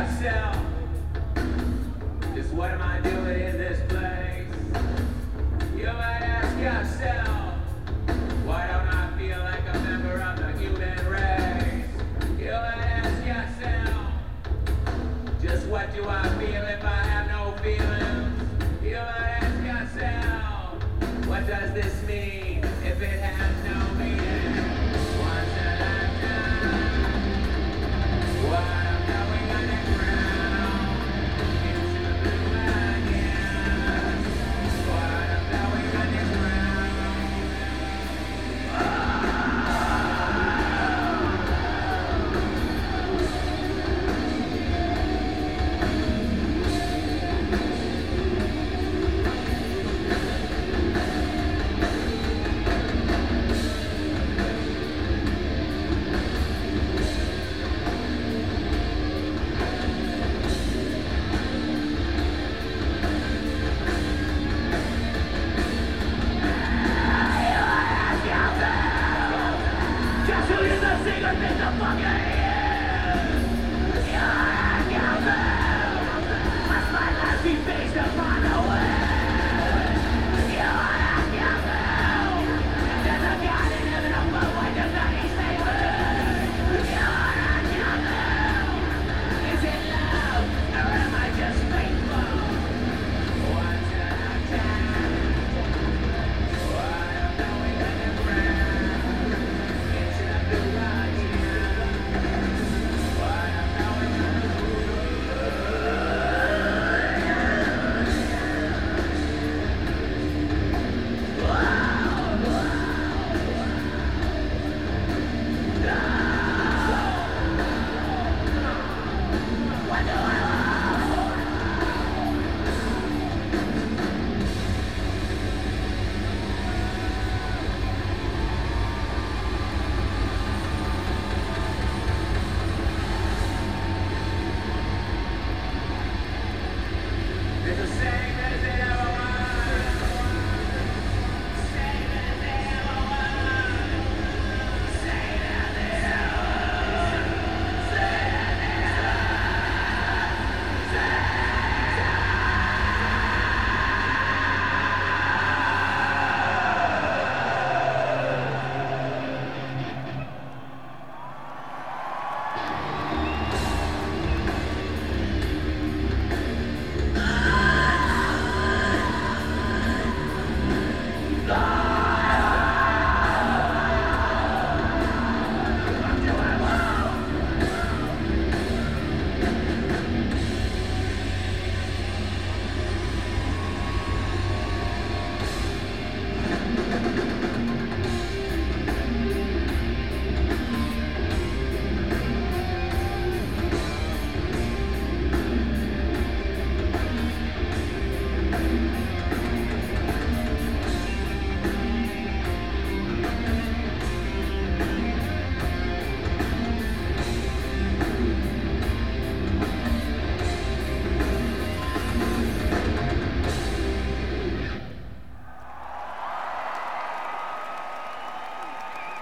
yourself, just what am I doing in this place? You might ask yourself, why don't I feel like a member of the human race? You might ask yourself, just what do I feel if I have no feelings? You might ask yourself, what does this mean if it has no meaning? Once a lifetime, what I'm going underground, into the blue again. What I'm going underground.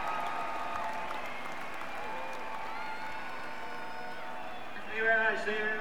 Thank you very much, David.